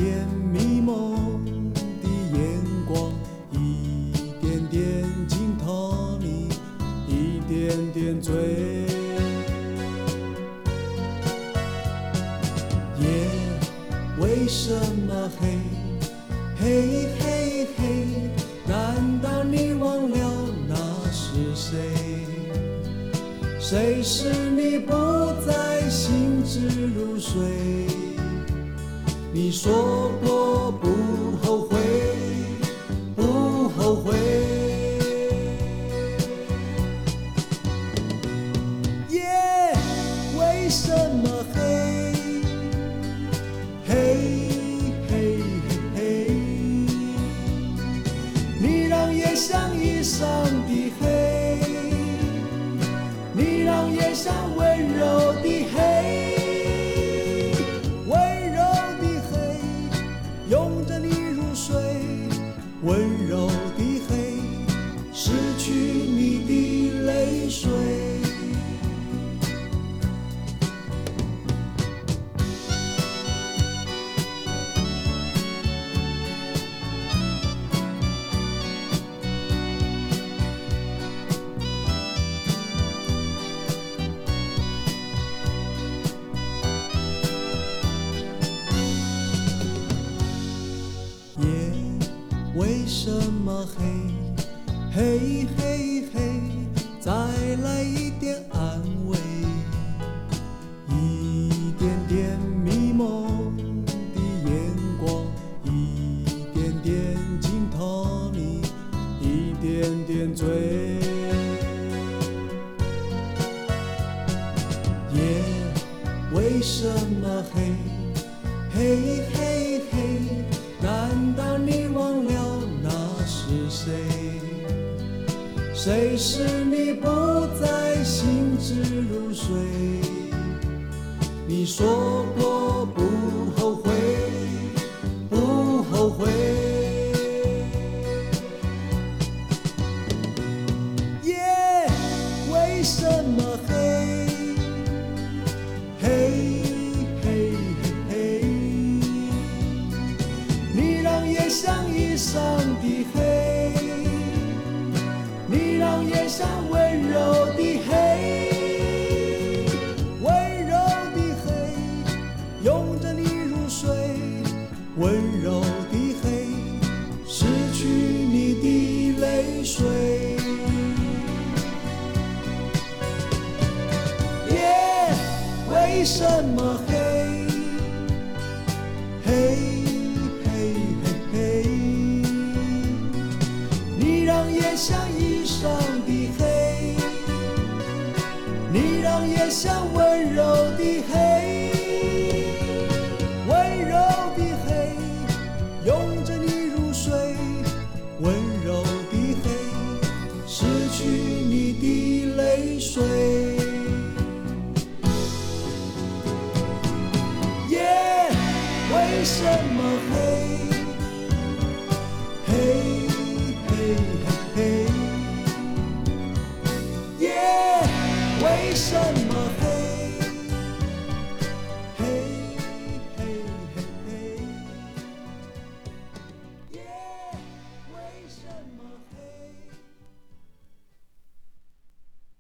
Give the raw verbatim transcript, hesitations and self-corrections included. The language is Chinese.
点迷蒙的眼光，一点点镜头里，一点点醉。夜为什么黑？嘿嘿嘿，难道你忘了那是谁？谁使你不再行至入睡？你说过不后悔，不后悔。夜为什么黑？嘿嘿嘿，你让夜像衣裳的黑，你让夜像温柔的黑。温柔的黑，失去你的泪水。为什么黑？嘿嘿嘿，再来一点安慰，一点点迷蒙的眼光，一点点镜头里，一点点醉。夜为什么黑？嘿嘿嘿，难道你忘了是谁？谁使你不再行至入睡？你说过不后悔，不后悔。夜为什么黑？嘿嘿嘿，你让夜像衣裳的黑，你让夜像温柔的黑，温柔的黑，拥着你入睡，温柔的黑，失去你的泪水。夜为什么黑？黑夜像衣裳的黑，你让夜像温柔的黑，温柔的黑，拥着你入睡，温柔的黑，失去你的泪水。夜为什么黑？黑